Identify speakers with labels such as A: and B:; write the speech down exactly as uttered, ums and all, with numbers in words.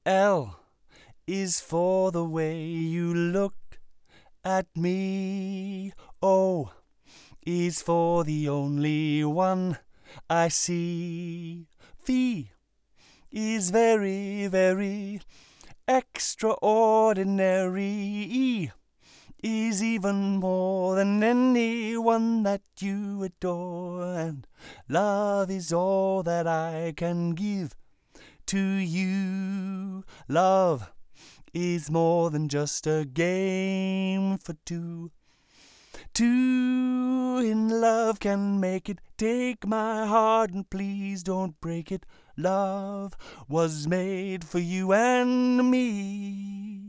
A: L is for the way you look at me. O is for the only one I see. V is very, very extraordinary. E is even more than anyone that you adore. And love is all that I can give to you. Love is more than just a game for two. Two in love can make it. Take my heart and please don't break it. Love was made for you and me.